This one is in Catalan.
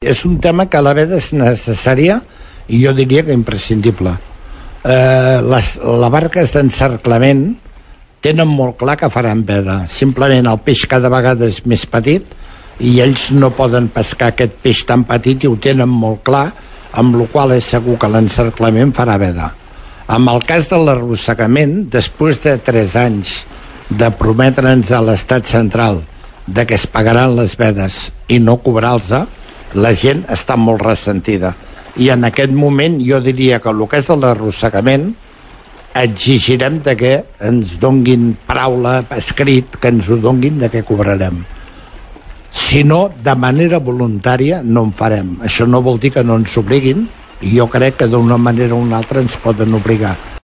és un tema que a la vegada és necessària i jo diria que imprescindible. Les barques d'encerclament tenen molt clar que faran veda. Simplement el peix cada vegada és més petit i ells no poden pescar aquest peix tan petit i ho tenen molt clar, amb la qual és segur que l'encerclament farà veda. En el cas de l'arrossegament, després de 3 anys de prometre'ns a l'estat central de que es pagaran les vedes i no cobrar-los, la gent està molt ressentida. I en aquest moment jo diria que el que és l'arrossegament exigirem de que ens donguin paraula escrit, que ens ho donguin de què cobrarem. Si no, de manera voluntària no en farem. Això no vol dir que no ens obliguin, i jo crec que d'una manera o una altra ens poden obligar.